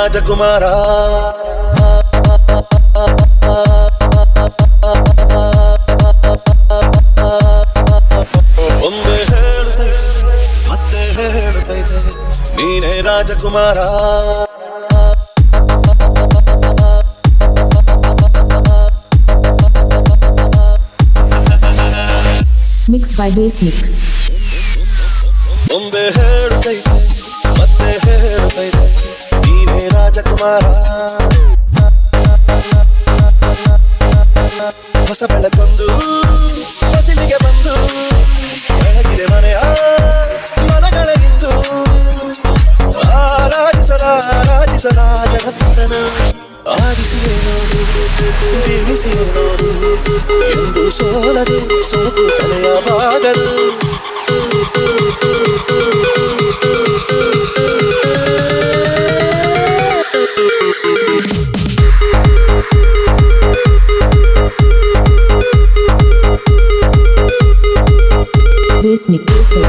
ರಾಜಕುಮಾರ ಒಮ್ಮೆ ಹೇಳ್ತೈತೆ ಮತ್ತೆ ಹೇಳ್ತೈತೆ ನೀನೇ ರಾಜಕುಮಾರ Mixed by Bassnick. ಒಮ್ಮೆ ಹೇಳ್ತೈತೆ ಮತ್ತೆ ಹೇಳ್ತೈತೆ ನೀನೇ ರಾಜಕುಮಾರ ಹೊಸ ಬೆಳಕೊಂದು ಹೊಸಿಲಿಗೆ ಬಂದು ಬೆಳಗಿದೆ ಮನೆಯ ಮನಗಳ ನಿಂದು ಆರಾಧಿಸಲ ಜಗತ್ತನ ಆರಿಸಿಯೇ ನೋಡು ಬೀಳಿಸಿಯೇ ನೋಡು ಎಂದು ಸೋಲದು ಸೋತು ತಲೆಯ ಬಾಗಲು Bassnick.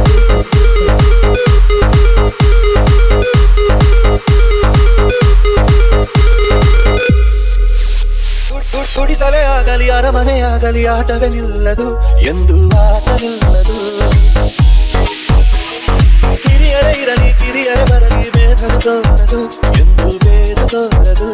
ಗುಡಿಸಲೇ ಆಗಲಿ ಅರಮನೆಯಾಗಲಿ ಆಟವೇ ನಿಲ್ಲದು ಎಂದು ಆಟ ನಿಲ್ಲದು ಹಿರಿಯರೇ ಇರಲಿ ಕಿರಿಯರೇ ಬರಲಿ ಭೇದ ತೋರದು ಎಂದು ಭೇದ ತೋರದು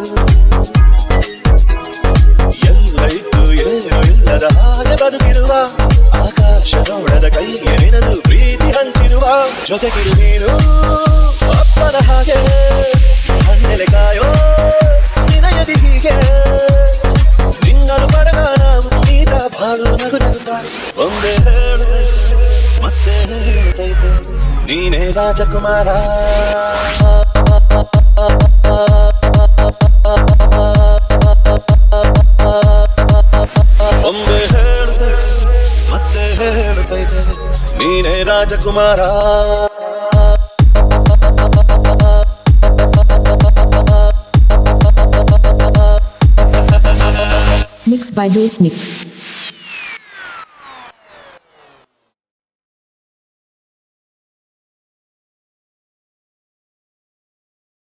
ಎಲ್ಲ ಇದ್ದು ಏನೋ ಇಲ್ಲದ ಹಾಗೆ ಬದುಕಿರುವ ಆಕಾಶ ನೋಡದ ಕೈಗೆ ನಿನದು ಪ್ರೀತಿ ಹಂಚಿರುವ ಜೊತೆಗಿರು ನೀನು ಅಪ್ಪನ ಹಾಗೆ ಹಣ್ಣೆಲೆ ಕಾಯೋ ನಿನಯದಿ ಹೀಗೆ ನಿನ್ನನು ಪಡೆದ ನಾವು ನೀತ ಬಾಳು ನಗು ನಗುತ್ತ ಒಮ್ಮೆ ಹೇಳ್ತೈತೆ ಮತ್ತೆ ಹೇಳ್ತೈತೆ ನೀನೇ ರಾಜಕುಮಾರ ಒಮ್ಮೆ ಹೇಳ್ತೈತೆ ಮತ್ತೆ ಹೇಳ್ತೈತೆ ನೀನೇ ರಾಜಕುಮಾರ Mixed by Bassnick.